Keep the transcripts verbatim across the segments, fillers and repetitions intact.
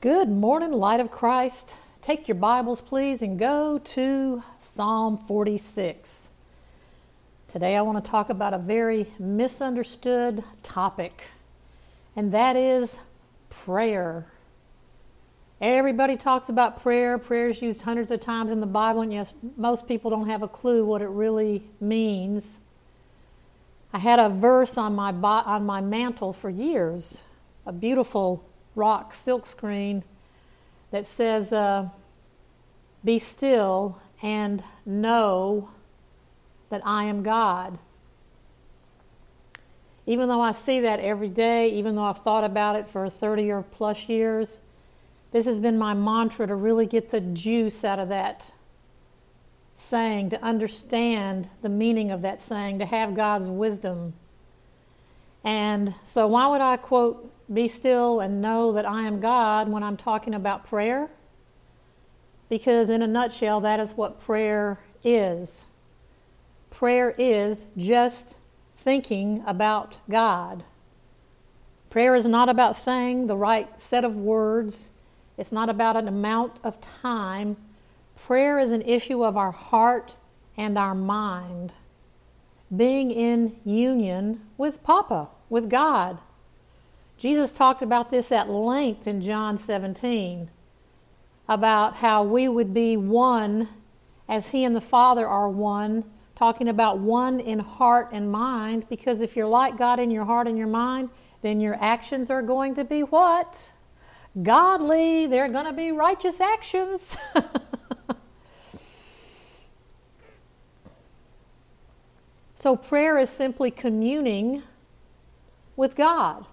Good morning, Light of Christ. Take your Bibles, please, and go to Psalm forty-six. Today I want to talk about a very misunderstood topic, and that is prayer. Everybody talks about prayer. Prayer is used hundreds of times in the Bible, and yes, most people don't have a clue what it really means. I had a verse on my on my mantle for years, a beautiful rock silk screen that says, uh, "Be still and know that I am God." Even though I see that every day, even though I've thought about it for thirty or plus years, this has been my mantra to really get the juice out of that saying, to understand the meaning of that saying, to have God's wisdom. And so why would I quote, "Be still and know that I am God," when I'm talking about prayer? Because in a nutshell, that is what prayer is. Prayer is just thinking about God. Prayer is not about saying the right set of words. It's not about an amount of time. Prayer is an issue of our heart and our mind. Being in union with Papa, with God. Jesus talked about this at length in John seventeen, about how we would be one as He and the Father are one, talking about one in heart and mind, because if you're like God in your heart and your mind, then your actions are going to be what? Godly. They're going to be righteous actions. So prayer is simply communing with God.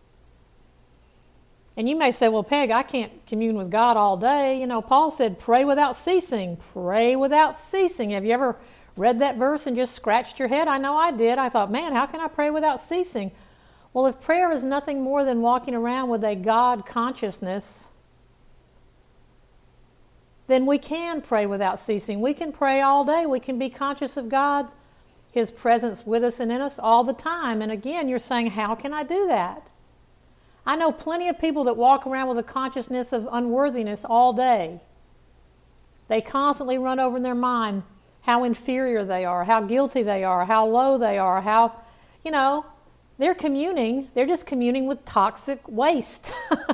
And you may say, well, Peg, I can't commune with God all day. You know, Paul said, pray without ceasing. Pray without ceasing. Have you ever read that verse and just scratched your head? I know I did. I thought, man, how can I pray without ceasing? Well, if prayer is nothing more than walking around with a God consciousness, then we can pray without ceasing. We can pray all day. We can be conscious of God, His presence with us and in us all the time. And again, you're saying, how can I do that? I know plenty of people that walk around with a consciousness of unworthiness all day. They constantly run over in their mind how inferior they are, how guilty they are, how low they are, how, you know, they're communing. They're just communing with toxic waste.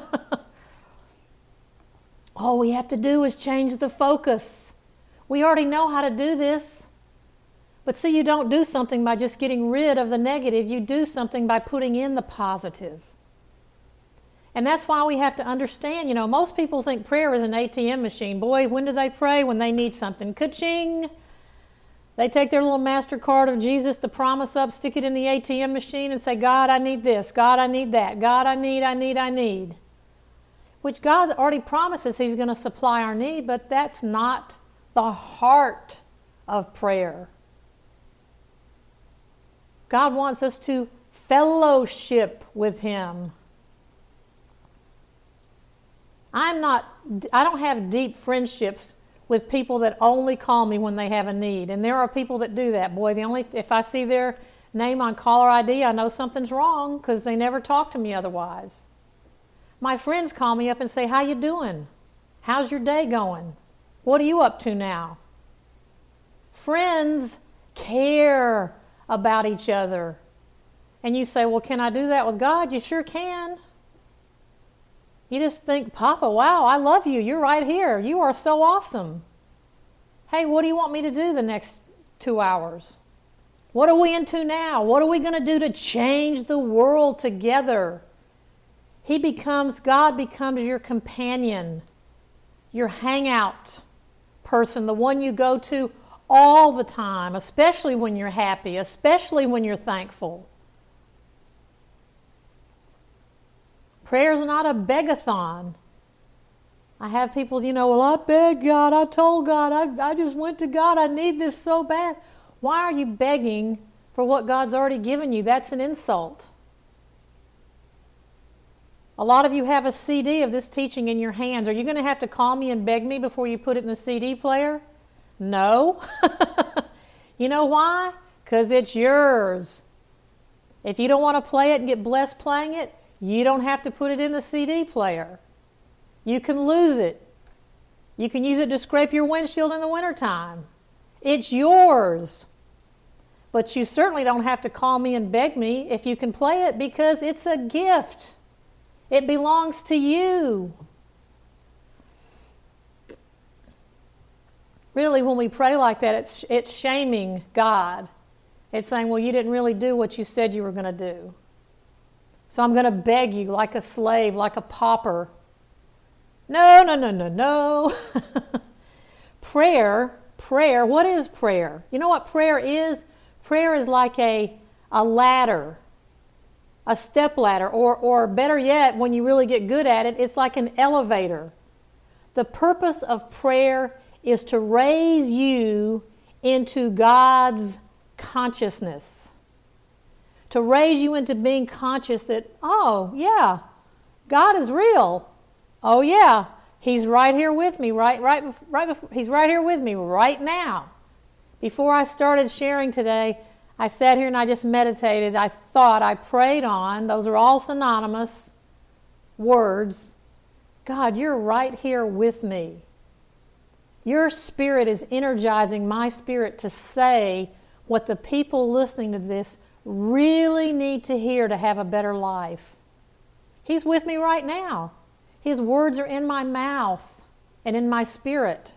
All we have to do is change the focus. We already know how to do this. But see, you don't do something by just getting rid of the negative. You do something by putting in the positive. And that's why we have to understand, you know, most people think prayer is an A T M machine. Boy, when do they pray? When they need something. Ka-ching! They take their little MasterCard of Jesus, the promise up, stick it in the A T M machine and say, God, I need this. God, I need that. God, I need, I need, I need. Which God already promises He's going to supply our need, but that's not the heart of prayer. God wants us to fellowship with Him. I'm not, I don't have deep friendships with people that only call me when they have a need. And there are people that do that. Boy, the only, if I see their name on caller I D, I know something's wrong because they never talk to me otherwise. My friends call me up and say, how you doing? How's your day going? What are you up to now? Friends care about each other. And you say, well, can I do that with God? You sure can. You just think, Papa, wow, I love you. You're right here. You are so awesome. Hey, what do you want me to do the next two hours? What are we into now? What are we going to do to change the world together? He becomes, God becomes your companion, your hangout person, the one you go to all the time, especially when you're happy, especially when you're thankful. Prayer is not a begathon. I have people, you know, well, I begged God, I told God, I, I just went to God, I need this so bad. Why are you begging for what God's already given you? That's an insult. A lot of you have a C D of this teaching in your hands. Are you going to have to call me and beg me before you put it in the C D player? No. You know why? Because it's yours. If you don't want to play it and get blessed playing it, you don't have to put it in the C D player. You can lose it. You can use it to scrape your windshield in the wintertime. It's yours. But you certainly don't have to call me and beg me if you can play it, because it's a gift. It belongs to you. Really, when we pray like that, it's, it's shaming God. It's saying, well, you didn't really do what you said you were going to do. So I'm going to beg you like a slave, like a pauper. No, no, no, no, no. Prayer, prayer, what is prayer? You know what prayer is? Prayer is like a, a ladder, a step ladder, or, or better yet, when you really get good at it, it's like an elevator. The purpose of prayer is to raise you into God's consciousness. To raise you into being conscious that, oh, yeah, God is real. Oh, yeah, He's right here with me, right, right, right before, He's right here with me right now. Before I started sharing today, I sat here and I just meditated. I thought, I prayed on, those are all synonymous words. God, you're right here with me. Your spirit is energizing my spirit to say what the people listening to this really need to hear to have a better life. He's with me right now. His words are in my mouth and in my spirit.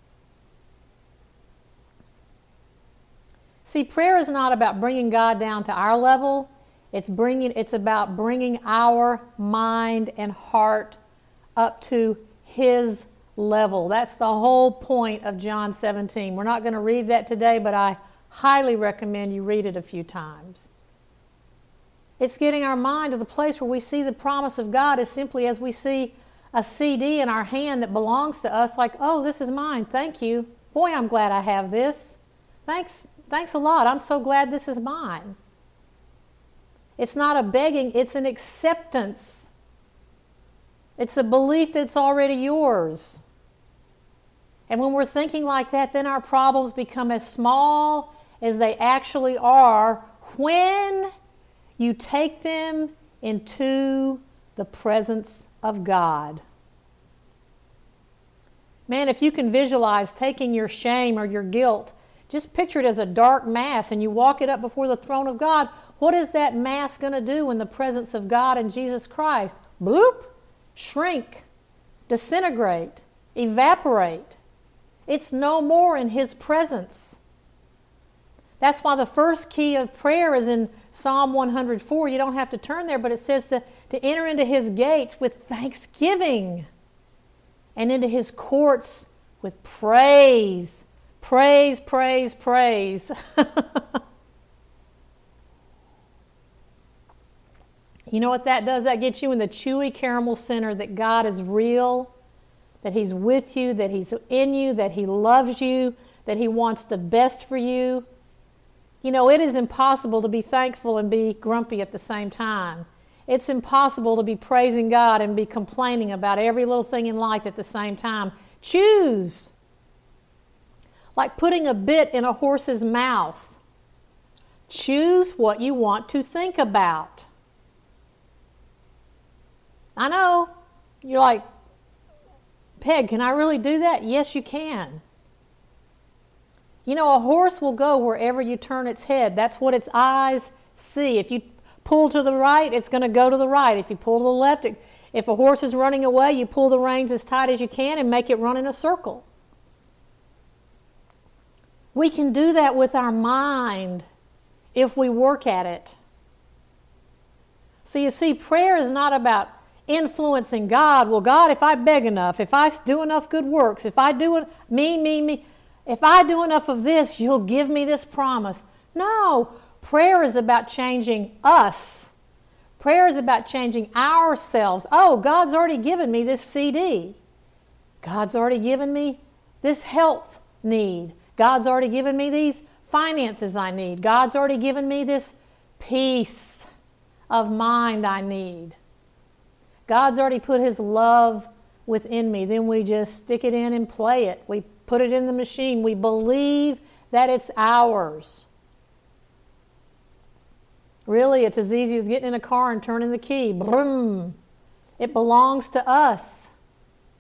See, prayer is not about bringing God down to our level. It's bringing, it's about bringing our mind and heart up to His level. That's the whole point of John seventeen. We're not going to read that today, but I highly recommend you read it a few times. It's getting our mind to the place where we see the promise of God as simply as we see a C D in our hand that belongs to us, like, oh, this is mine, thank you. Boy, I'm glad I have this. Thanks, thanks a lot. I'm so glad this is mine. It's not a begging, it's an acceptance. It's a belief that it's already yours. And when we're thinking like that, then our problems become as small as they actually are when you take them into the presence of God. Man, if you can visualize taking your shame or your guilt, just picture it as a dark mass and you walk it up before the throne of God. What is that mass going to do in the presence of God and Jesus Christ? Bloop, shrink, disintegrate, evaporate. It's no more in His presence. That's why the first key of prayer is in Psalm one hundred four. You don't have to turn there, but it says to, to enter into His gates with thanksgiving and into His courts with praise. Praise, praise, praise. You know what that does? That gets you in the chewy caramel center that God is real, that He's with you, that He's in you, that He loves you, that He wants the best for you. You know, it is impossible to be thankful and be grumpy at the same time. It's impossible to be praising God and be complaining about every little thing in life at the same time. Choose. Like putting a bit in a horse's mouth. Choose what you want to think about. I know, you're like, Peg, can I really do that? Yes, you can. You know, a horse will go wherever you turn its head. That's what its eyes see. If you pull to the right, it's going to go to the right. If you pull to the left, it, if a horse is running away, you pull the reins as tight as you can and make it run in a circle. We can do that with our mind if we work at it. So you see, prayer is not about influencing God. Well, God, if I beg enough, if I do enough good works, if I do it, me, me, me, if I do enough of this, you'll give me this promise. No, prayer is about changing us. Prayer is about changing ourselves. Oh, God's already given me this C D. God's already given me this health need. God's already given me these finances I need. God's already given me this peace of mind I need. God's already put His love within me. Then we just stick it in and play it. We put it in the machine. We believe that it's ours. Really, it's as easy as getting in a car and turning the key. Brum. It belongs to us.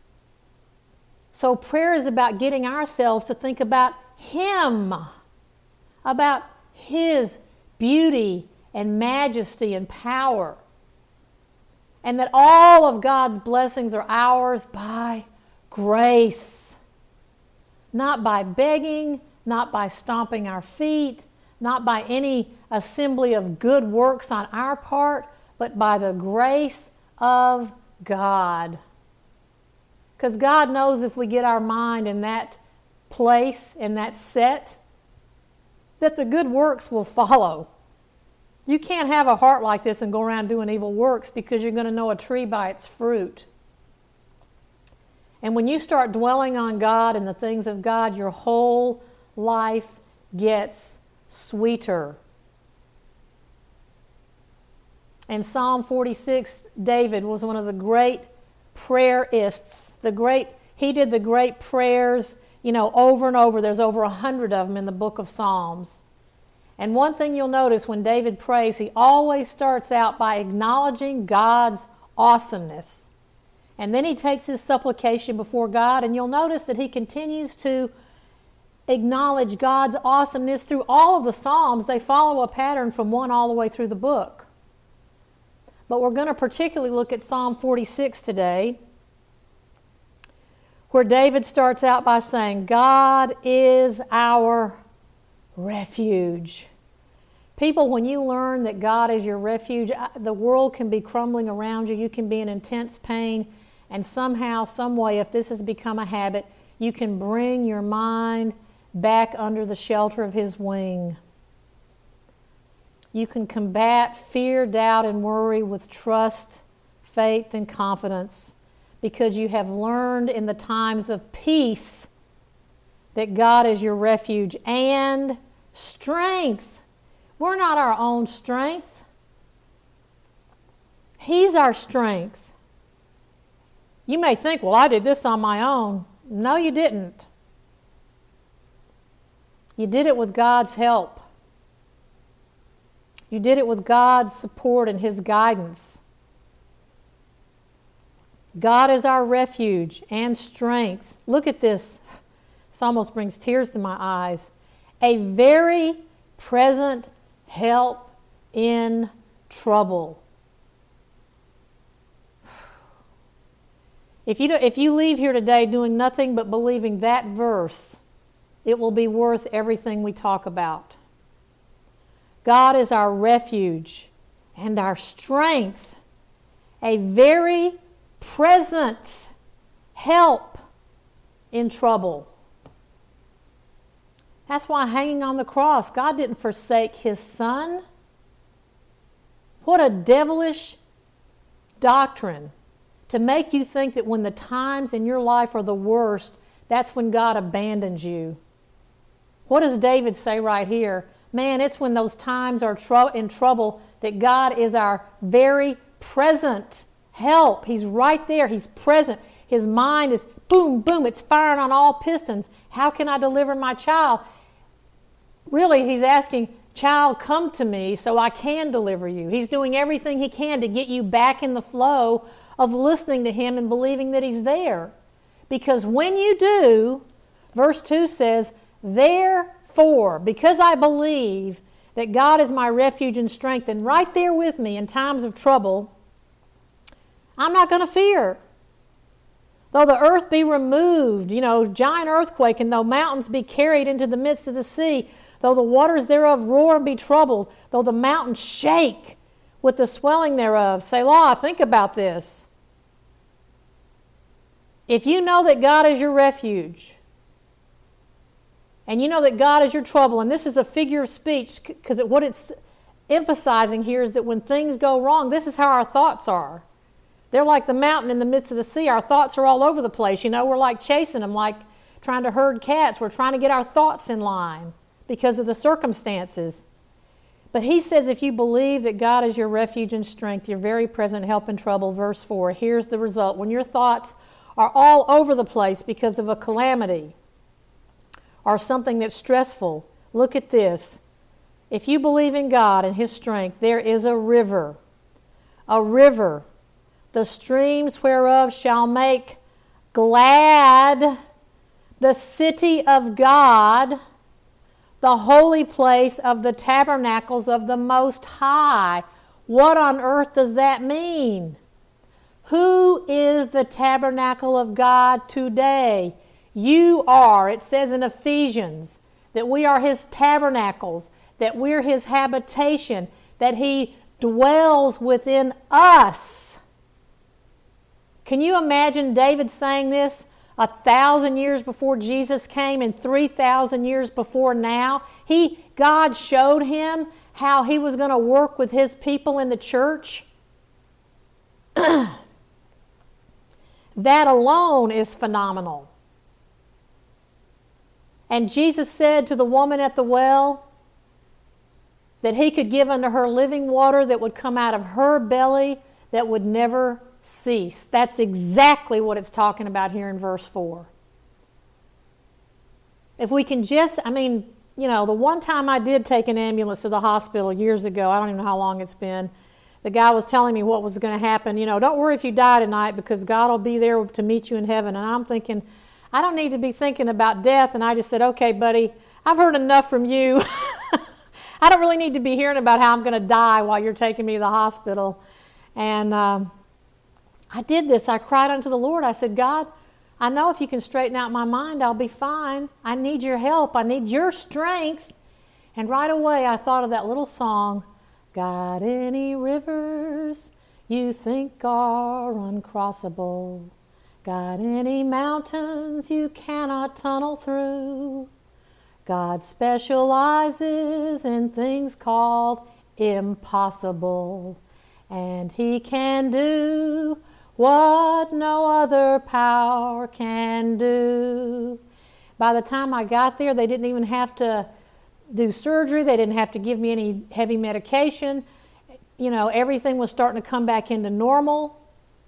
So prayer is about getting ourselves to think about Him, about His beauty and majesty and power, and that all of God's blessings are ours by grace, not by begging, not by stomping our feet, not by any assembly of good works on our part, but by the grace of God. Because God knows if we get our mind in that place, in that set, that the good works will follow. You can't have a heart like this and go around doing evil works, because you're going to know a tree by its fruit. And when you start dwelling on God and the things of God, your whole life gets sweeter. In Psalm forty-six, David was one of the great prayerists. The great, he did the great prayers, you know, over and over. There's over a hundred of them in the book of Psalms. And one thing you'll notice when David prays, he always starts out by acknowledging God's awesomeness. And then he takes his supplication before God, and you'll notice that he continues to acknowledge God's awesomeness through all of the Psalms. They follow a pattern from one all the way through the book. But we're going to particularly look at Psalm forty-six today, where David starts out by saying, God is our refuge. People, when you learn that God is your refuge, the world can be crumbling around you. You can be in intense pain. And somehow, some way, if this has become a habit, you can bring your mind back under the shelter of His wing. You can combat fear, doubt, and worry with trust, faith, and confidence, because you have learned in the times of peace that God is your refuge and strength. We're not our own strength. He's our strength. You may think, well, I did this on my own. No, you didn't. You did it with God's help. You did it with God's support and His guidance. God is our refuge and strength. Look at this. This almost brings tears to my eyes. A very present help in trouble. If you, do, if you leave here today doing nothing but believing that verse, it will be worth everything we talk about. God is our refuge and our strength, a very present help in trouble. That's why hanging on the cross, God didn't forsake His Son. What a devilish doctrine to make you think that when the times in your life are the worst, that's when God abandons you. What does David say right here? Man, it's when those times are tr- in trouble that God is our very present help. He's right there. He's present. His mind is boom, boom. It's firing on all pistons. How can I deliver my child? Really, He's asking, child, come to me so I can deliver you. He's doing everything He can to get you back in the flow of listening to Him and believing that He's there. Because when you do, verse two says, therefore, because I believe that God is my refuge and strength and right there with me in times of trouble, I'm not going to fear. Though the earth be removed, you know, giant earthquake, and though mountains be carried into the midst of the sea, though the waters thereof roar and be troubled, though the mountains shake with the swelling thereof. Selah, think about this. If you know that God is your refuge, and you know that God is your trouble, and this is a figure of speech, because what it's emphasizing here is that when things go wrong, this is how our thoughts are. They're like the mountain in the midst of the sea. Our thoughts are all over the place. You know, we're like chasing them, like trying to herd cats. We're trying to get our thoughts in line because of the circumstances. But he says if you believe that God is your refuge and strength, your very present help in trouble, verse four, here's the result. When your thoughts are all over the place because of a calamity or something that's stressful, look at this. If you believe in God and His strength, there is a river, a river, the streams whereof shall make glad, the city of God, the holy place of the tabernacles of the Most High. What on earth does that mean? Who is the tabernacle of God today? You are. It says in Ephesians that we are His tabernacles, that we're His habitation, that He dwells within us. Can you imagine David saying this a thousand years before Jesus came and three thousand years before now? He, God showed him how He was going to work with His people in the church. That alone is phenomenal. And Jesus said to the woman at the well that He could give unto her living water that would come out of her belly that would never cease. That's exactly what it's talking about here in verse four. If we can just, I mean, you know, the one time I did take an ambulance to the hospital years ago, I don't even know how long it's been, the guy was telling me what was going to happen. You know, don't worry if you die tonight because God will be there to meet you in heaven. And I'm thinking, I don't need to be thinking about death. And I just said, okay, buddy, I've heard enough from you. I don't really need to be hearing about how I'm going to die while you're taking me to the hospital. And um, I did this. I cried unto the Lord. I said, God, I know if you can straighten out my mind, I'll be fine. I need your help. I need your strength. And right away, I thought of that little song, got any rivers you think are uncrossable? Got any mountains you cannot tunnel through? God specializes in things called impossible, and He can do what no other power can do. By the time I got there, they didn't even have to do surgery. They didn't have to give me any heavy medication. You know, everything was starting to come back into normal.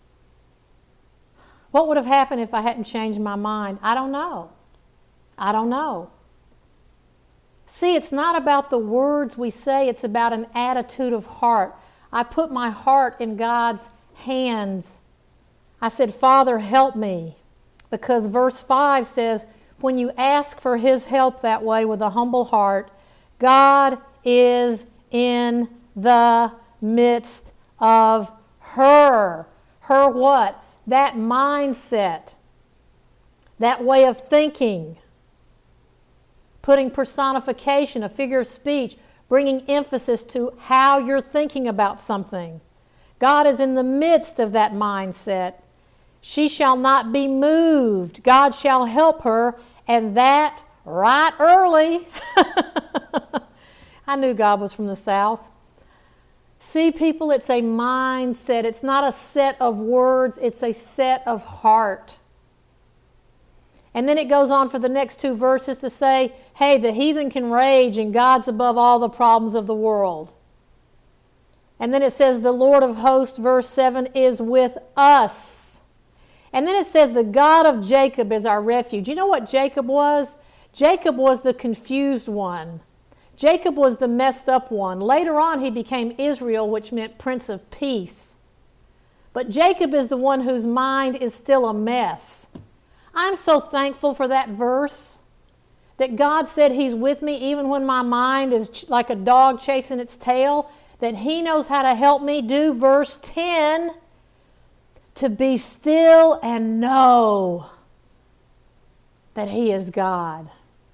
What would have happened if I hadn't changed my mind? I don't know. I don't know. See, it's not about the words we say. It's about an attitude of heart. I put my heart in God's hands. I said, Father, help me. Because verse five says, when you ask for His help that way with a humble heart, God is in the midst of her. Her what? That mindset. That way of thinking. Putting personification, a figure of speech, bringing emphasis to how you're thinking about something. God is in the midst of that mindset. She shall not be moved. God shall help her, and that right early. I knew God was from the South. See, people, it's a mindset. It's not a set of words. It's a set of heart. And then it goes on for the next two verses to say, hey, the heathen can rage and God's above all the problems of the world. And then it says the Lord of hosts, verse seven, is with us. And then it says the God of Jacob is our refuge. You know what Jacob was? Jacob was the confused one. Jacob was the messed up one. Later on he became Israel, which meant Prince of Peace. But Jacob is the one whose mind is still a mess. I'm so thankful for that verse, that God said He's with me even when my mind is ch- like a dog chasing its tail, that He knows how to help me do verse ten, to be still and know that He is God.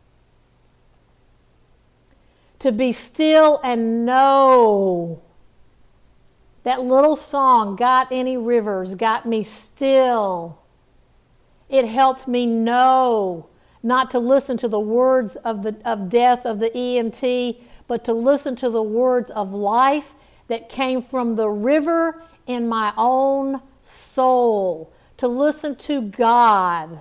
To be still and know. That little song, Got Any Rivers, got me still. It helped me know not to listen to the words of the of death of the E M T, but to listen to the words of life that came from the river in my own soul. To listen to God.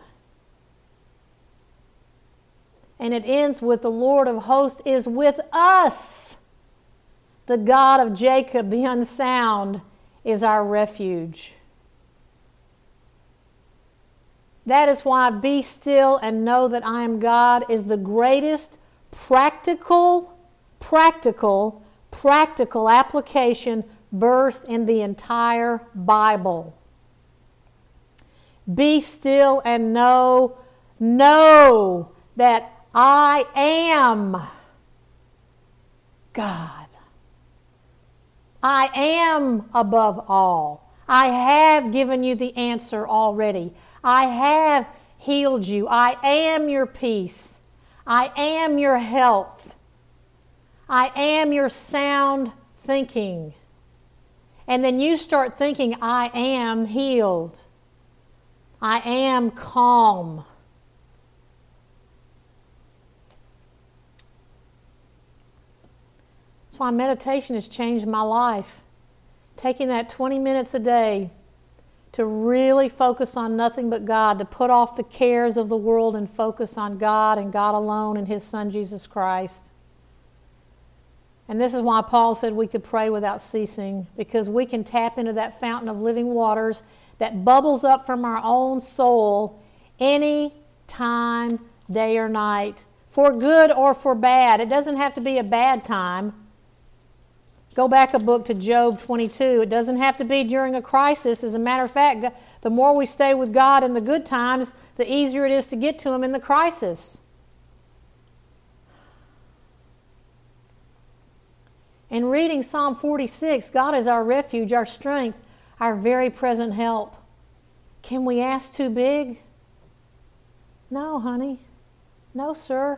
And it ends with the Lord of hosts is with us. The God of Jacob, the unsound, is our refuge. That is why be still and know that I am God is the greatest practical, practical, practical application verse in the entire Bible. Be still and know, know that I am God. I am above all. I have given you the answer already. I have healed you. I am your peace. I am your health. I am your sound thinking. And then you start thinking, I am healed. I am calm. That's why meditation has changed my life. Taking that twenty minutes a day to really focus on nothing but God, to put off the cares of the world and focus on God and God alone and His Son, Jesus Christ. And this is why Paul said we could pray without ceasing, because we can tap into that fountain of living waters that bubbles up from our own soul any time, day or night, for good or for bad. It doesn't have to be a bad time. Go back a book to Job twenty-two. It doesn't have to be during a crisis. As a matter of fact, the more we stay with God in the good times, the easier it is to get to Him in the crisis. In reading Psalm forty-six, God is our refuge, our strength, our very present help. Can we ask too big? No, honey. No, sir.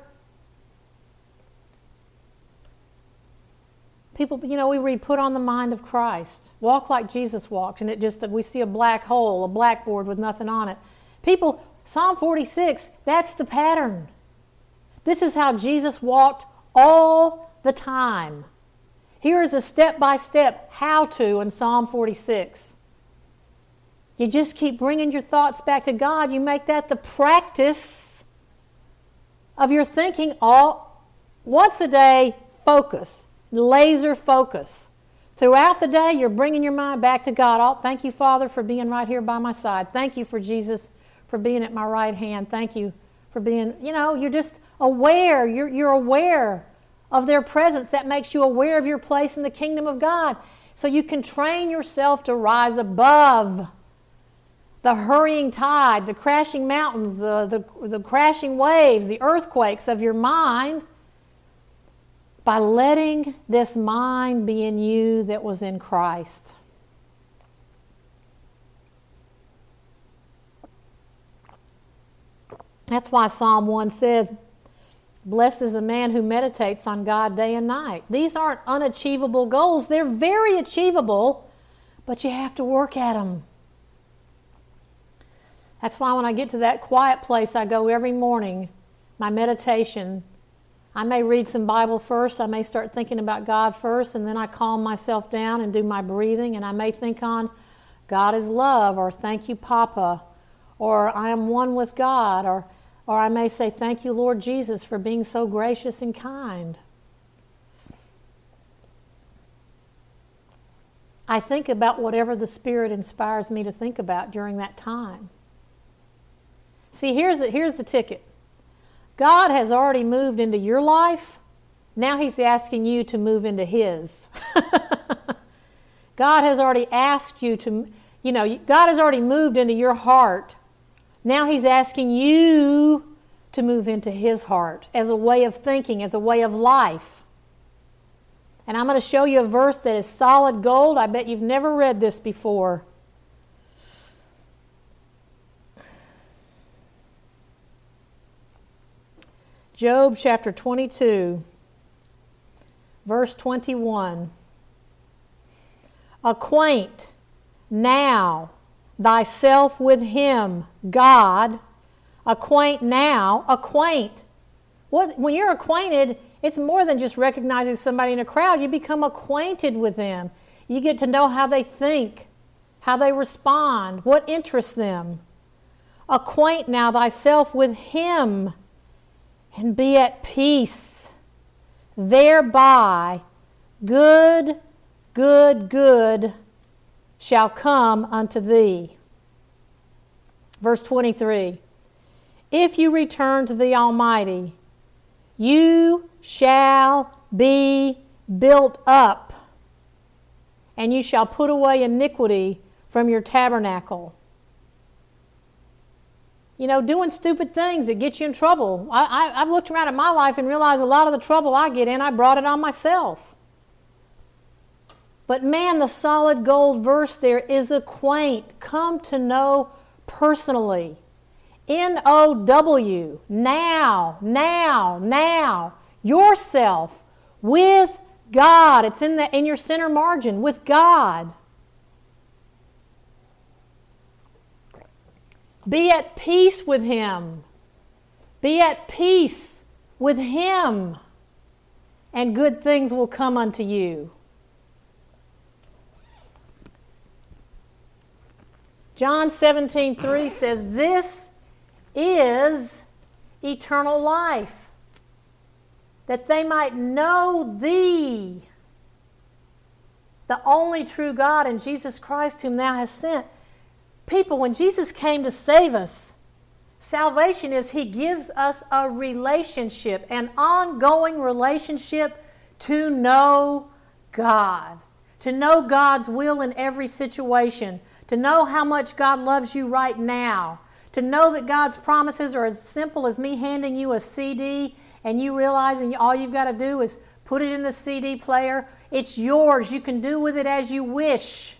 People, you know, we read, put on the mind of Christ. Walk like Jesus walked, and it just, we see a black hole, a blackboard with nothing on it. People, Psalm forty-six, that's the pattern. This is how Jesus walked all the time. Here is a step-by-step how-to in Psalm forty-six. You just keep bringing your thoughts back to God. You make that the practice of your thinking all once a day. Focus, laser focus. Throughout the day, you're bringing your mind back to God. Oh, thank you, Father, for being right here by my side. Thank you for Jesus for being at my right hand. Thank you for being, you know, you're just aware. You're, you're aware of their presence. That makes you aware of your place in the kingdom of God. So you can train yourself to rise above the hurrying tide, the crashing mountains, the, the, the crashing waves, the earthquakes of your mind by letting this mind be in you that was in Christ. That's why Psalm one says, blessed is the man who meditates on God day and night. These aren't unachievable goals. They're very achievable, but you have to work at them. That's why when I get to that quiet place, I go every morning, my meditation. I may read some Bible first. I may start thinking about God first, and then I calm myself down and do my breathing, and I may think on God is love, or thank you, Papa, or I am one with God, or Or I may say, thank you, Lord Jesus, for being so gracious and kind. I think about whatever the Spirit inspires me to think about during that time. See, here's the, here's the ticket. God has already moved into your life. Now He's asking you to move into His. God has already asked you to, you know, God has already moved into your heart. Now He's asking you to move into His heart as a way of thinking, as a way of life. And I'm going to show you a verse that is solid gold. I bet you've never read this before. Job chapter twenty-two, verse twenty-one. Acquaint now thyself with Him, God. Acquaint now, acquaint. What, when you're acquainted, it's more than just recognizing somebody in a crowd. You become acquainted with them. You get to know how they think, how they respond, what interests them. Acquaint now thyself with Him, and be at peace. Thereby good, good, good shall come unto thee. Verse twenty-three. If you return to the Almighty, you shall be built up, and you shall put away iniquity from your tabernacle. You know, doing stupid things that get you in trouble. I, I, I've looked around at my life and realized a lot of the trouble I get in, I brought it on myself. But man, the solid gold verse there is acquaint, come to know personally. N O W, now, now, now, yourself with God. It's in, the, in your center margin, with God. Be at peace with Him. Be at peace with Him, and good things will come unto you. John seventeen three says, this is eternal life, that they might know Thee, the only true God, and Jesus Christ whom Thou hast sent. People, when Jesus came to save us, salvation is He gives us a relationship, an ongoing relationship to know God, to know God's will in every situation, to know how much God loves you right now, to know that God's promises are as simple as me handing you a C D and you realizing all you've got to do is put it in the C D player. It's yours. You can do with it as you wish.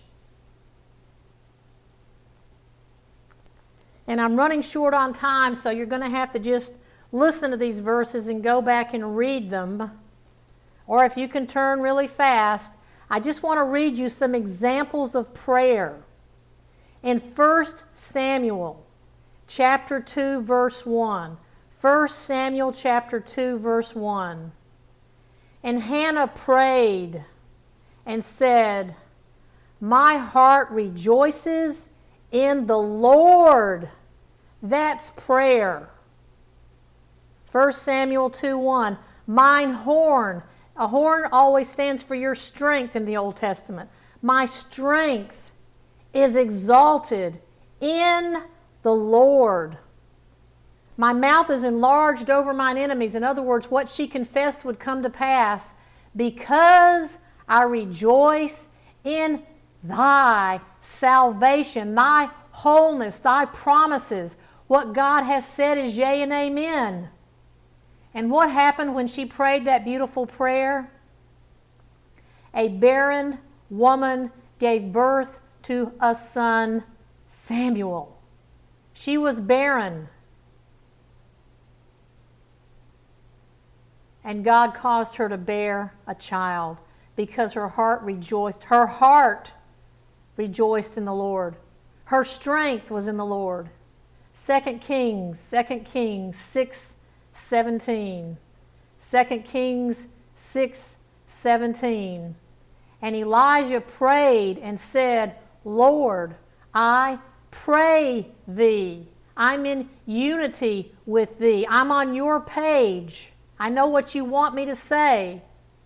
And I'm running short on time, so you're going to have to just listen to these verses and go back and read them. Or if you can turn really fast, I just want to read you some examples of prayer. In First Samuel chapter two, verse one. First Samuel chapter two, verse one. And Hannah prayed and said, my heart rejoices in the Lord. That's prayer. First Samuel two one. Mine horn. A horn always stands for your strength in the Old Testament. My strength is exalted in the Lord. My mouth is enlarged over mine enemies. In other words, what she confessed would come to pass, because I rejoice in Thy salvation, Thy wholeness, Thy promises. What God has said is yea and amen. And what happened when she prayed that beautiful prayer? A barren woman gave birth to a son, Samuel. She was barren. And God caused her to bear a child because her heart rejoiced. Her heart rejoiced in the Lord. Her strength was in the Lord. Second Kings, Second Kings six seventeen. Second Kings six seventeen. And Elijah prayed and said, Lord, I pray Thee. I'm in unity with Thee. I'm on Your page. I know what You want me to say.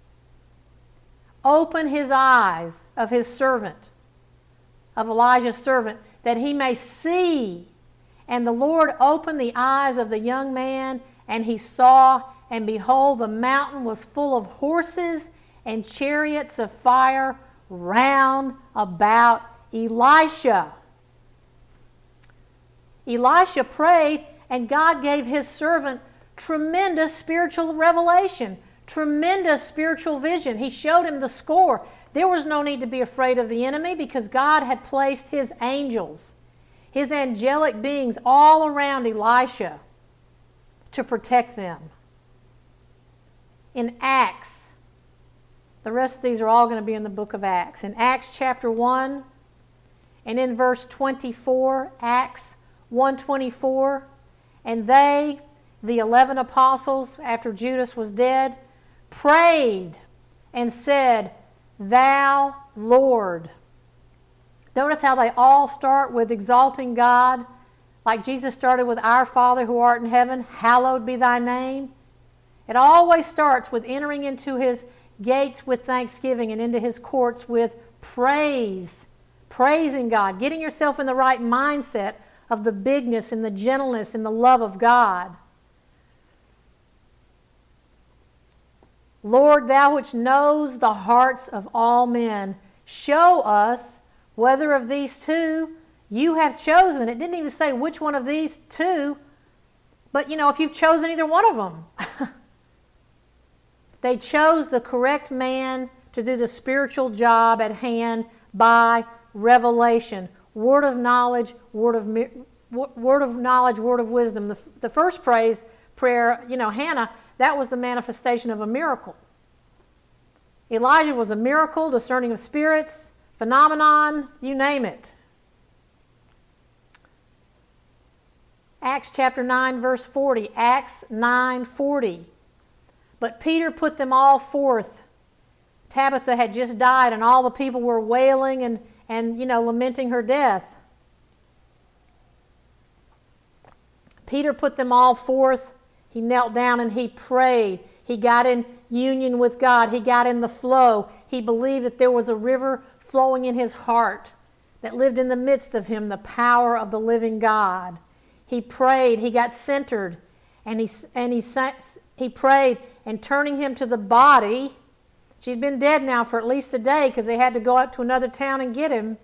Open his eyes of his servant, of Elijah's servant, that he may see. And the Lord opened the eyes of the young man, and he saw, and behold, the mountain was full of horses and chariots of fire round about Elisha. Elisha prayed, and God gave His servant tremendous spiritual revelation, tremendous spiritual vision. He showed him the score. There was no need to be afraid of the enemy, because God had placed His angels, His angelic beings, all around Elisha to protect them. In Acts, the rest of these are all going to be in the book of Acts. In Acts chapter one and in verse twenty-four, Acts one twenty-four, and they, the eleven apostles, after Judas was dead, prayed and said, Thou, Lord. Notice how they all start with exalting God, like Jesus started with Our Father who art in heaven, hallowed be Thy name. It always starts with entering into His gates with thanksgiving and into His courts with praise, praising God, getting yourself in the right mindset of the bigness and the gentleness and the love of God. Lord, Thou which knows the hearts of all men, show us whether of these two You have chosen. It didn't even say which one of these two, but you know, if you've chosen either one of them. They chose the correct man to do the spiritual job at hand by revelation. Word of knowledge, word of word of knowledge, word of wisdom. The, the first praise prayer, you know, Hannah, that was the manifestation of a miracle. Elijah was a miracle, discerning of spirits, phenomenon, you name it. Acts chapter nine, verse forty. Acts nine forty. But Peter put them all forth. Tabitha had just died, and all the people were wailing and, and you know, lamenting her death. Peter put them all forth. He knelt down and he prayed. He got in union with God. He got in the flow. He believed that there was a river flowing in his heart that lived in the midst of him, the power of the living God. He prayed. He got centered, and he and he he prayed, and turning him to the body. She'd been dead now for at least a day because they had to go out to another town and get him.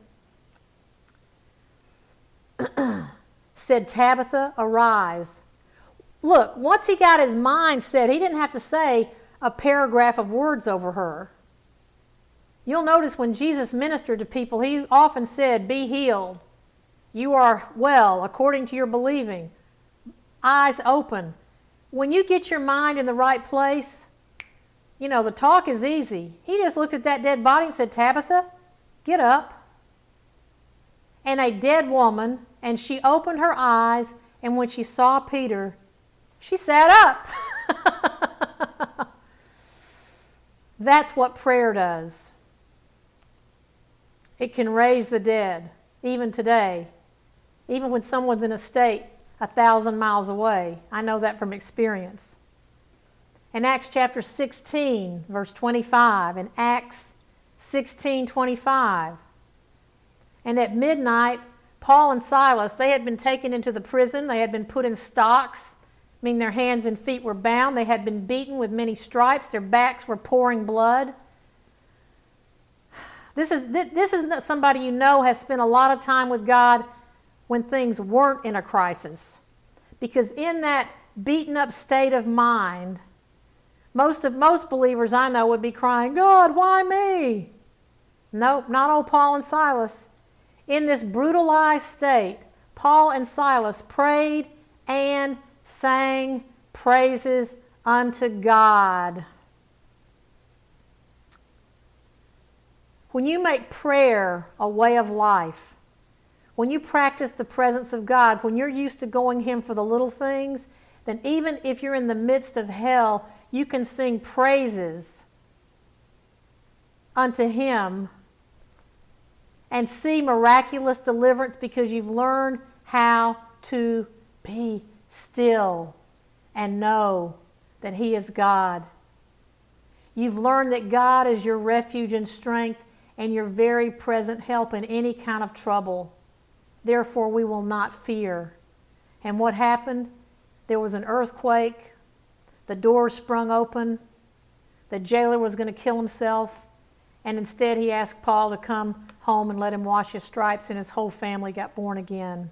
Said, Tabitha, arise. Look, once he got his mind set, he didn't have to say a paragraph of words over her. You'll notice when Jesus ministered to people, he often said, be healed. You are well according to your believing. Eyes open. When you get your mind in the right place, you know, the talk is easy. He just looked at that dead body and said, Tabitha, get up. And a dead woman, and she opened her eyes, and when she saw Peter, she sat up. That's what prayer does. It can raise the dead, even today, even when someone's in a state a thousand miles away. I know that from experience. In Acts chapter sixteen, verse twenty-five, in Acts sixteen twenty-five, and at midnight, Paul and Silas, they had been taken into the prison. They had been put in stocks, meaning their hands and feet were bound. They had been beaten with many stripes. Their backs were pouring blood. This is, this is not somebody you know has spent a lot of time with God when things weren't in a crisis. Because in that beaten up state of mind, most of most believers I know would be crying, God, why me? Nope, not old Paul and Silas. In this brutalized state, Paul and Silas prayed and sang praises unto God. When you make prayer a way of life, when you practice the presence of God, when you're used to going Him for the little things, then even if you're in the midst of hell, you can sing praises unto Him and see miraculous deliverance because you've learned how to be still and know that He is God. You've learned that God is your refuge and strength and your very present help in any kind of trouble. Therefore, we will not fear. And what happened? There was an earthquake. The doors sprung open. The jailer was going to kill himself. And instead, he asked Paul to come home and let him wash his stripes, and his whole family got born again.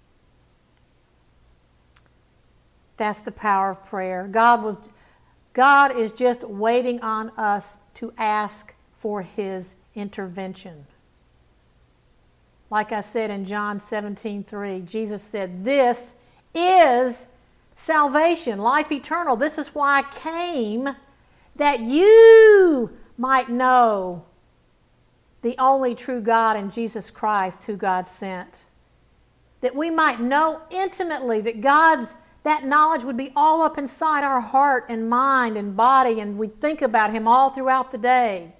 That's the power of prayer. God was, God is just waiting on us to ask for His intervention. Like I said in John seventeen three, Jesus said, this is salvation, life eternal. This is why I came, that you might know the only true God and Jesus Christ who God sent. That we might know intimately that God's, that knowledge would be all up inside our heart and mind and body, and we'd think about Him all throughout the day.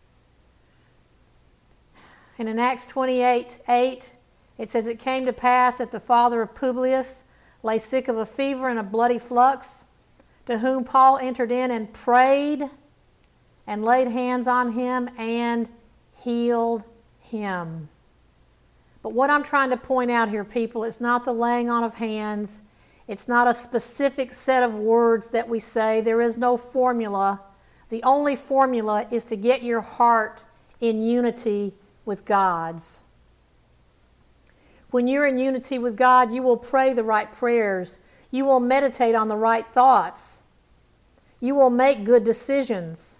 And in Acts twenty-eight eight, it says, it came to pass that the father of Publius lay sick of a fever and a bloody flux, to whom Paul entered in and prayed and laid hands on him and healed him. But what I'm trying to point out here, people, it's not the laying on of hands. It's not a specific set of words that we say. There is no formula. The only formula is to get your heart in unity with God's. When you're in unity with God, you will pray the right prayers. You will meditate on the right thoughts. You will make good decisions.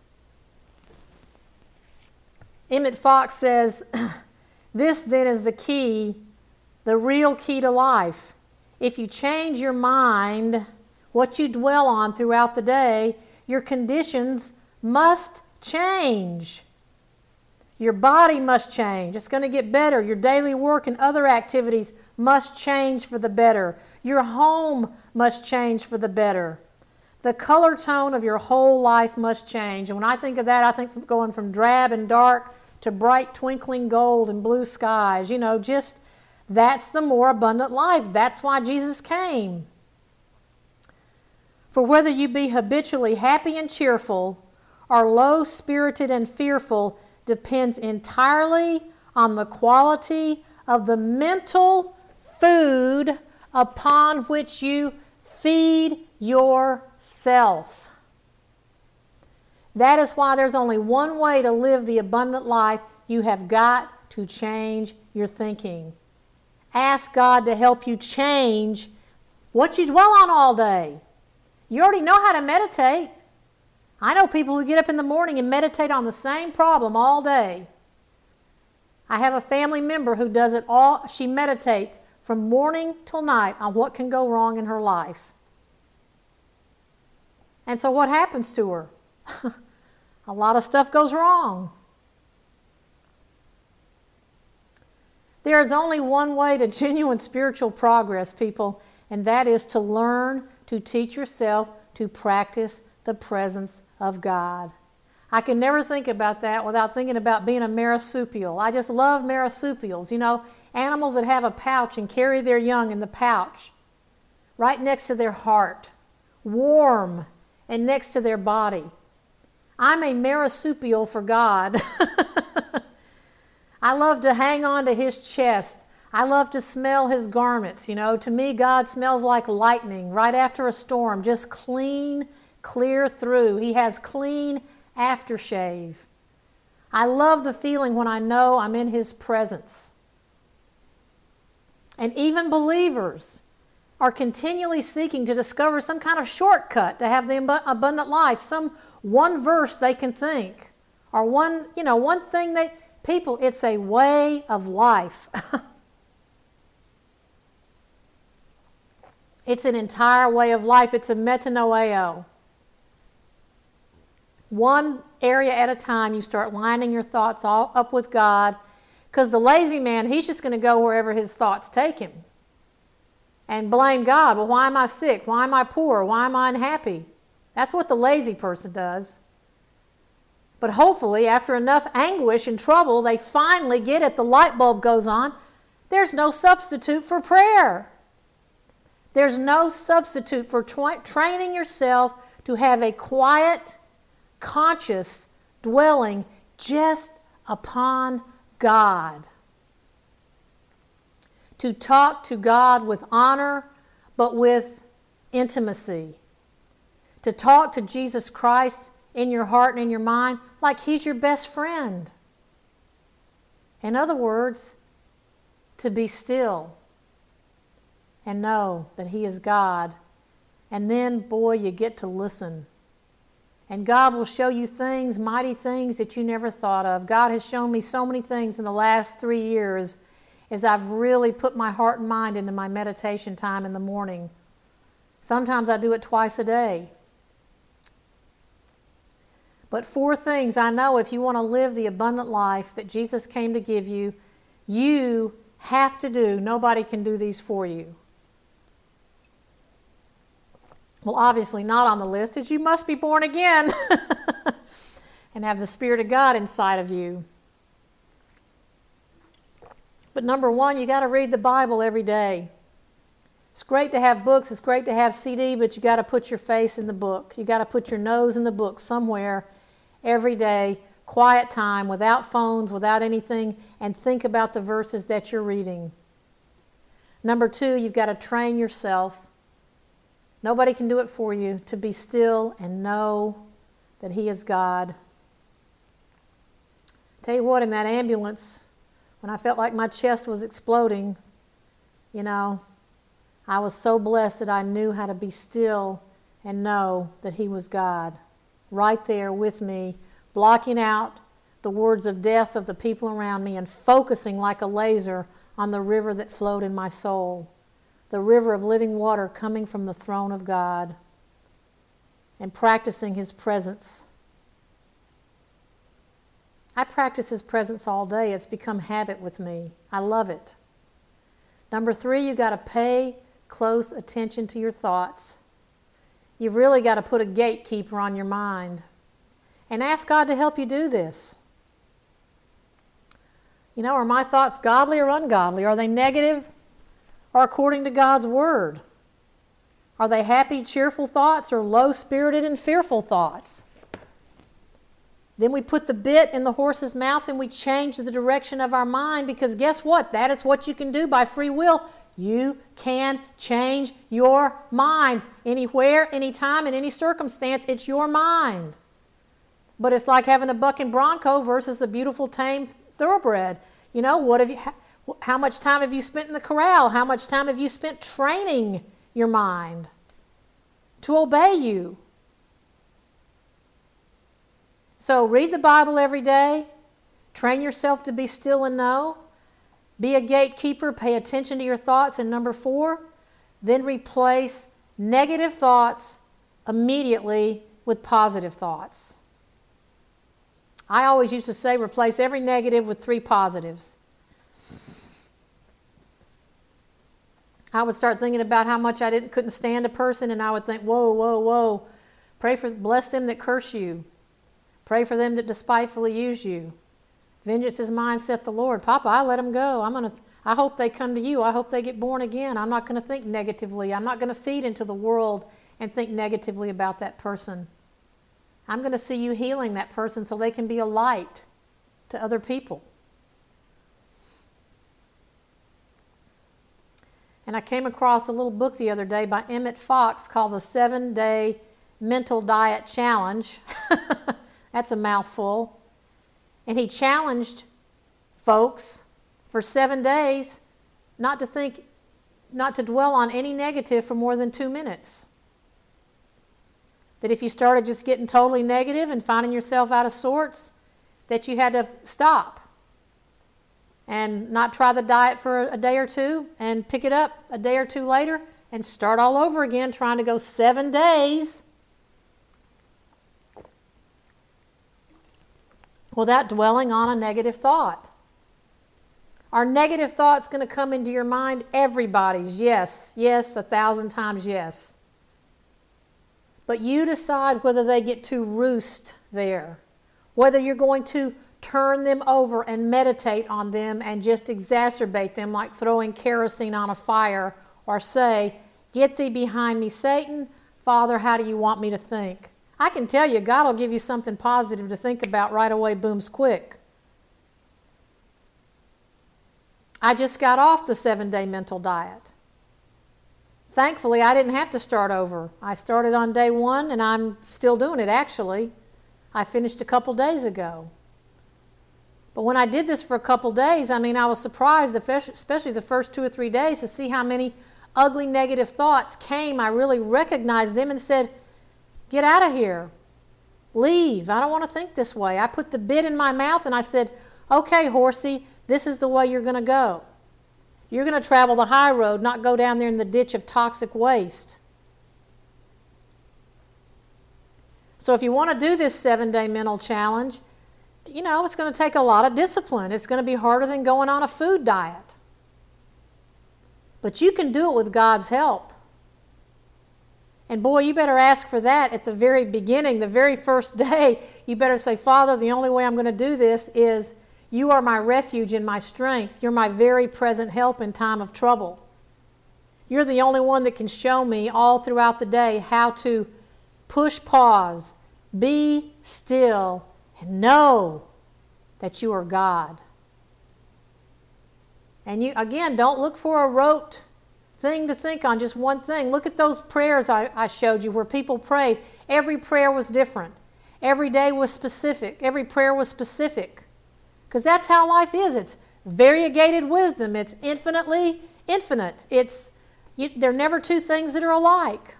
Emmett Fox says, this then is the key, the real key to life. If you change your mind, what you dwell on throughout the day, your conditions must change. Your body must change. It's going to get better. Your daily work and other activities must change for the better. Your home must change for the better. The color tone of your whole life must change. And when I think of that, I think of going from drab and dark to bright twinkling gold and blue skies. You know, just that's the more abundant life. That's why Jesus came. For whether you be habitually happy and cheerful or low-spirited and fearful depends entirely on the quality of the mental food upon which you feed yourself. That is why there's only one way to live the abundant life. You have got to change your thinking. Ask God to help you change what you dwell on all day. You already know how to meditate. I know people who get up in the morning and meditate on the same problem all day. I have a family member who does it all. She meditates from morning till night on what can go wrong in her life. And so what happens to her? A lot of stuff goes wrong. There is only one way to genuine spiritual progress, people, and that is to learn to teach yourself to practice the presence of God. I can never think about that without thinking about being a marsupial. I just love marsupials, you know, animals that have a pouch and carry their young in the pouch right next to their heart, warm and next to their body. I'm a marsupial for God. I love to hang on to His chest. I love to smell His garments. You know, to me, God smells like lightning right after a storm, just clean, clear through. He has clean aftershave. I love the feeling when I know I'm in His presence. And even believers are continually seeking to discover some kind of shortcut to have the abundant life, some one verse they can think, or one, you know, one thing they, people, it's a way of life. It's an entire way of life. It's a metanoeo. One area at a time, you start lining your thoughts all up with God, because the lazy man, he's just going to go wherever his thoughts take him and blame God. Well, why am I sick? Why am I poor? Why am I unhappy? That's what the lazy person does. But hopefully, after enough anguish and trouble, they finally get it. The light bulb goes on. There's no substitute for prayer. There's no substitute for tra- training yourself to have a quiet, conscious dwelling just upon God. To talk to God with honor, but with intimacy. To talk to Jesus Christ in your heart and in your mind like He's your best friend. In other words, to be still and know that He is God. And then, boy, you get to listen. And God will show you things, mighty things that you never thought of. God has shown me so many things in the last three years as I've really put my heart and mind into my meditation time in the morning. Sometimes I do it twice a day. But four things I know if you want to live the abundant life that Jesus came to give you, you have to do. Nobody can do these for you. Well, obviously not on the list is you must be born again and have the Spirit of God inside of you. But number one, you got to read the Bible every day. It's great to have books, it's great to have C D, but you got to put your face in the book. You got to put your nose in the book somewhere every day, quiet time, without phones, without anything, and think about the verses that you're reading. Number two, you've got to train yourself. Nobody can do it for you, to be still and know that He is God. Tell you what, in that ambulance, when I felt like my chest was exploding, You know, I was so blessed that I knew how to be still and know that He was God, right there with me, blocking out the words of death of the people around me and focusing like a laser on the river that flowed in my soul, the river of living water coming from the throne of God, and practicing His presence. I practice His presence all day. It's become habit with me. I love it. Number three, you got to pay close attention to your thoughts. You've really got to put a gatekeeper on your mind and ask God to help you do this. You know, are my thoughts godly or ungodly? Are they negative or according to God's Word? Are they happy, cheerful thoughts or low-spirited and fearful thoughts? Then we put the bit in the horse's mouth and we change the direction of our mind, because guess what? That is what you can do by free will. You can change your mind anywhere, anytime, in any circumstance. It's your mind. But it's like having a bucking bronco versus a beautiful tame thoroughbred. You know, what have you, how much time have you spent in the corral? How much time have you spent training your mind to obey you? So read the Bible every day. Train yourself to be still and know. Be a gatekeeper. Pay attention to your thoughts. And number four, then replace negative thoughts immediately with positive thoughts. I always used to say replace every negative with three positives. I would start thinking about how much I didn't couldn't stand a person, and I would think, whoa, whoa, whoa. Pray for, bless them that curse you. Pray for them that despitefully use you. Vengeance is mine, saith the Lord. Papa, I let them go. I'm gonna. I hope they come to you. I hope they get born again. I'm not going to think negatively. I'm not going to feed into the world and think negatively about that person. I'm going to see you healing that person so they can be a light to other people. And I came across a little book the other day by Emmett Fox called The Seven Day Mental Diet Challenge. That's a mouthful. And he challenged folks for seven days not to think, not to dwell on any negative for more than two minutes. That if you started just getting totally negative and finding yourself out of sorts, that you had to stop and not try the diet for a day or two and pick it up a day or two later and start all over again trying to go seven days without dwelling on a negative thought. Are negative thoughts going to come into your mind? Everybody's, yes, yes, a thousand times yes. But you decide whether they get to roost there, whether you're going to turn them over and meditate on them and just exacerbate them like throwing kerosene on a fire, or say, get thee behind me, Satan. Father, how do you want me to think? I can tell you, God will give you something positive to think about right away, booms quick. I just got off the seven-day mental diet. Thankfully, I didn't have to start over. I started on day one, and I'm still doing it, actually. I finished a couple days ago. But when I did this for a couple days, I mean, I was surprised, especially the first two or three days, to see how many ugly negative thoughts came. I really recognized them and said, get out of here. Leave. I don't want to think this way. I put the bit in my mouth, and I said, okay, horsey, this is the way you're going to go. You're going to travel the high road, not go down there in the ditch of toxic waste. So if you want to do this seven-day mental challenge, you know, it's going to take a lot of discipline. It's going to be harder than going on a food diet. But you can do it with God's help. And boy, you better ask for that at the very beginning, the very first day. You better say, Father, the only way I'm going to do this is you are my refuge and my strength. You're my very present help in time of trouble. You're the only one that can show me all throughout the day how to push pause, be still, and know that you are God. And you, again, don't look for a rote thing to think on, just one thing. Look at those prayers I, I showed you where people prayed. Every prayer was different. Every day was specific. Every prayer was specific. Because that's how life is. It's variegated wisdom. It's infinitely infinite. It's you, they're never two things that are alike.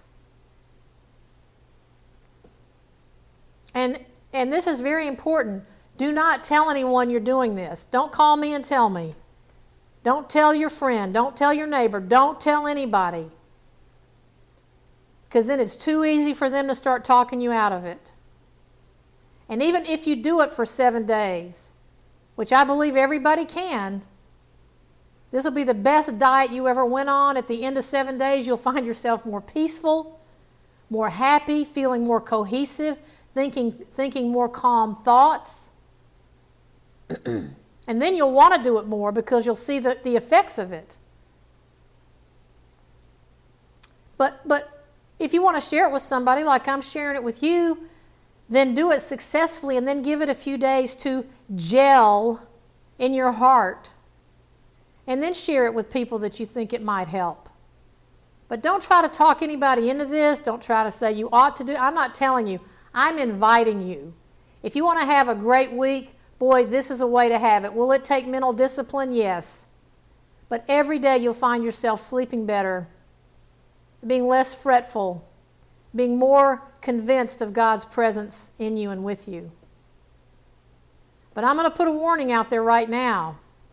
And and this is very important. Do not tell anyone you're doing this. Don't call me and tell me. Don't tell your friend. Don't tell your neighbor. Don't tell anybody. Because then it's too easy for them to start talking you out of it. And even if you do it for seven days, which I believe everybody can, this will be the best diet you ever went on. At the end of seven days, you'll find yourself more peaceful, more happy, feeling more cohesive, thinking, thinking more calm thoughts. And then you'll want to do it more because you'll see the, the effects of it. But, but if you want to share it with somebody like I'm sharing it with you, then do it successfully and then give it a few days to gel in your heart. And then share it with people that you think it might help. But don't try to talk anybody into this. Don't try to say you ought to do. I'm not telling you. I'm inviting you. If you want to have a great week, boy, this is a way to have it. Will it take mental discipline? Yes. But every day you'll find yourself sleeping better, being less fretful, being more convinced of God's presence in you and with you. But I'm going to put a warning out there right now.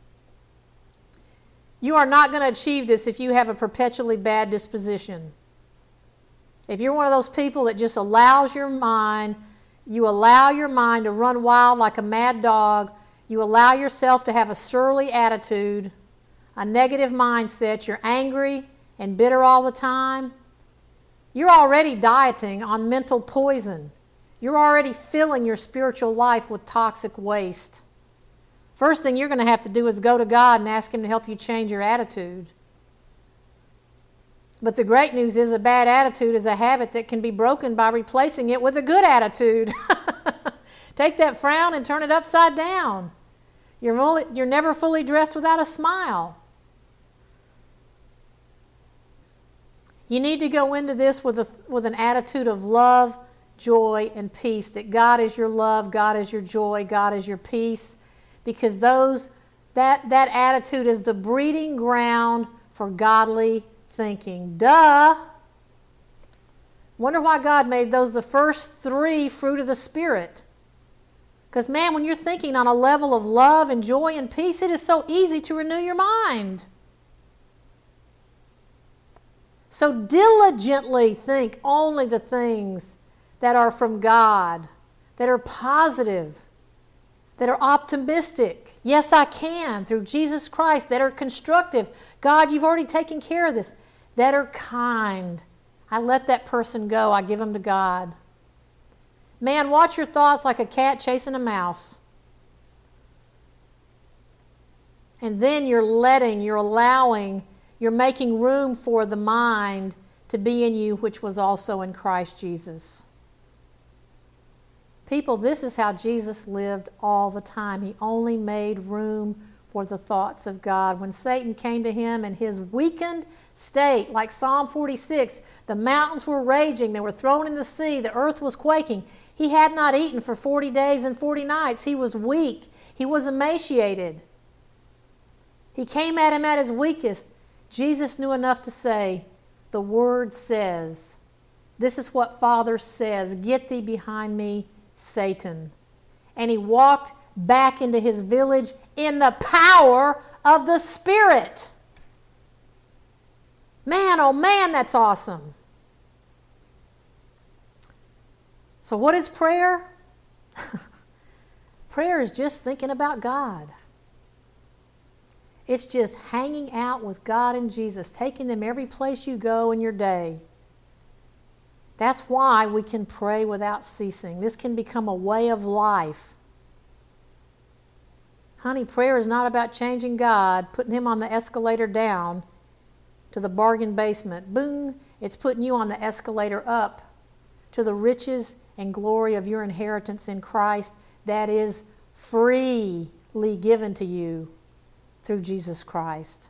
You are not going to achieve this if you have a perpetually bad disposition. If you're one of those people that just allows your mind, you allow your mind to run wild like a mad dog, you allow yourself to have a surly attitude, a negative mindset, you're angry and bitter all the time, you're already dieting on mental poison. You're already filling your spiritual life with toxic waste. First thing you're going to have to do is go to God and ask Him to help you change your attitude. But the great news is a bad attitude is a habit that can be broken by replacing it with a good attitude. Take that frown and turn it upside down. You're, only, you're never fully dressed without a smile. You need to go into this with, a, with an attitude of love, joy, and peace, that God is your love, God is your joy, God is your peace, because those that, that attitude is the breeding ground for godly thinking. Duh! Wonder why God made those the first three fruit of the Spirit. Because, man, when you're thinking on a level of love and joy and peace, it is so easy to renew your mind. So diligently think only the things that are from God, that are positive, that are optimistic. Yes, I can, through Jesus Christ, that are constructive. God, you've already taken care of this. That are kind. I let that person go. I give them to God. Man, watch your thoughts like a cat chasing a mouse. And then you're letting, you're allowing, you're making room for the mind to be in you, which was also in Christ Jesus. People, this is how Jesus lived all the time. He only made room for the thoughts of God. When Satan came to him in his weakened state, like Psalm forty-six, the mountains were raging, they were thrown in the sea, the earth was quaking. He had not eaten for forty days and forty nights. He was weak. He was emaciated. He came at him at his weakest. Jesus knew enough to say, the Word says, this is what Father says, get thee behind me, Satan. And he walked back into his village in the power of the Spirit. Man, oh man, that's awesome. So what is prayer? Prayer is just thinking about God. It's just hanging out with God and Jesus, taking them every place you go in your day. That's why we can pray without ceasing. This can become a way of life. Honey, prayer is not about changing God, putting Him on the escalator down to the bargain basement. Boom! It's putting you on the escalator up to the riches and glory of your inheritance in Christ that is freely given to you through Jesus Christ.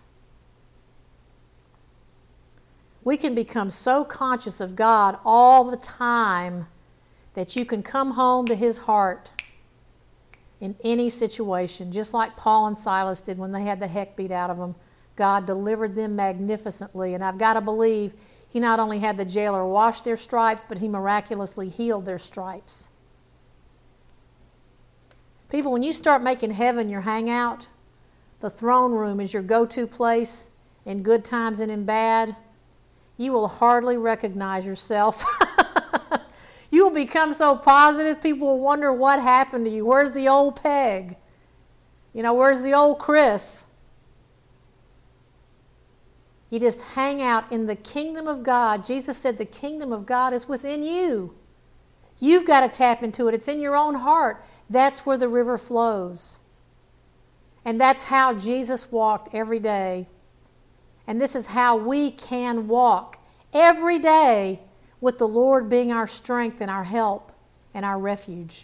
We can become so conscious of God all the time that you can come home to His heart in any situation, just like Paul and Silas did when they had the heck beat out of them God delivered them magnificently. And I've got to believe he not only had the jailer wash their stripes, but he miraculously healed their stripes. People, when you start making heaven your hangout, the throne room is your go-to place in good times and in bad, you will hardly recognize yourself. You will become so positive, people will wonder what happened to you. Where's the old Peg? You know, where's the old Chris? You just hang out in the kingdom of God. Jesus said the kingdom of God is within you. You've got to tap into it. It's in your own heart. That's where the river flows. And that's how Jesus walked every day. And this is how we can walk every day with the Lord being our strength and our help and our refuge.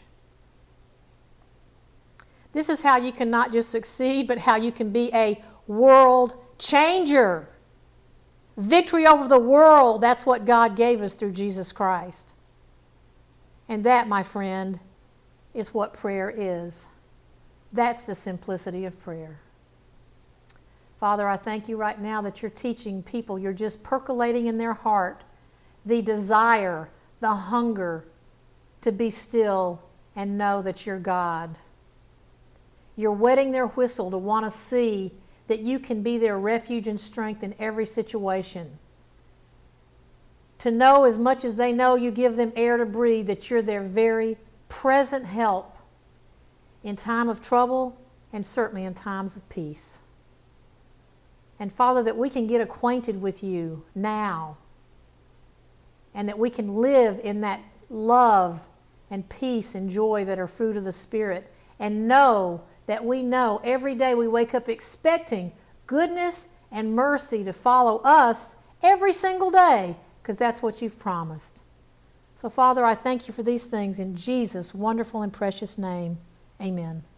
This is how you can not just succeed, but how you can be a world changer. Victory over the world, that's what God gave us through Jesus Christ. And that, my friend, is what prayer is. That's the simplicity of prayer. Father, I thank you right now that you're teaching people, you're just percolating in their heart the desire, the hunger to be still and know that you're God. You're wetting their whistle to want to see that you can be their refuge and strength in every situation. To know as much as they know you give them air to breathe, that you're their very present help in time of trouble and certainly in times of peace. And Father, that we can get acquainted with you now and that we can live in that love and peace and joy that are fruit of the Spirit, and know that we know every day we wake up expecting goodness and mercy to follow us every single day, because that's what you've promised. So Father, I thank you for these things in Jesus' wonderful and precious name. Amen.